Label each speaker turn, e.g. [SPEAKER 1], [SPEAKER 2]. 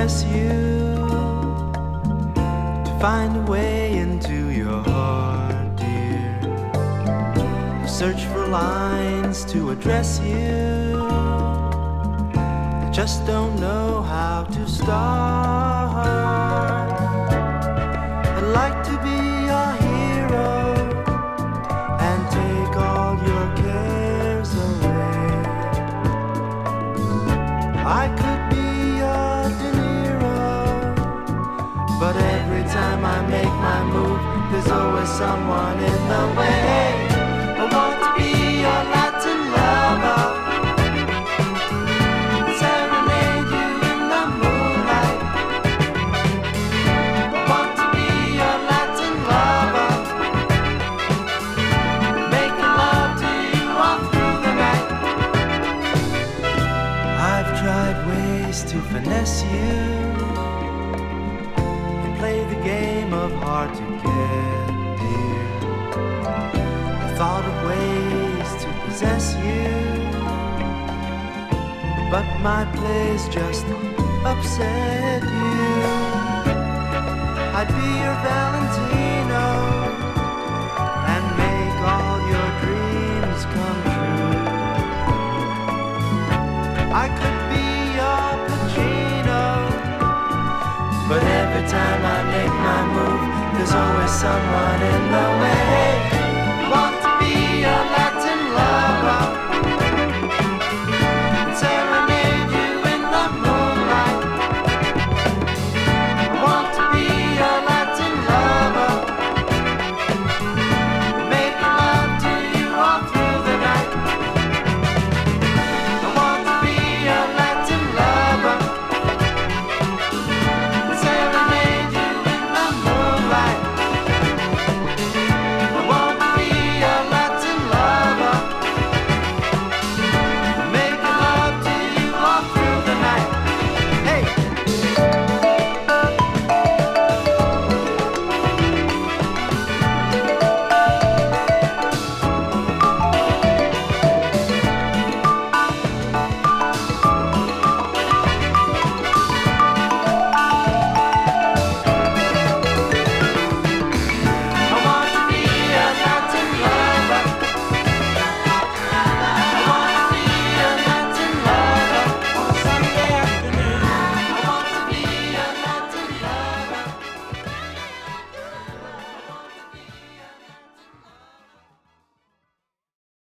[SPEAKER 1] impress you, to find a way into your heart, dear. Search for lines to address you, I just don't know how to start. I'd like to be your hero and take all your cares away. I could be your De Niro, but every time I make my move, there's always someone in the way. I want to be your Latin lover, serenade you in the moonlight. I want to be your Latin lover, making love to you all through the night. I've tried ways to finesse you and play the game of hard to get, dear. I thought of ways to possess you, but my plays just upset you. I'd be your Valentino and make all your dreams come true. I could be your Pacino, but every time I make my move, there's always someone in the way.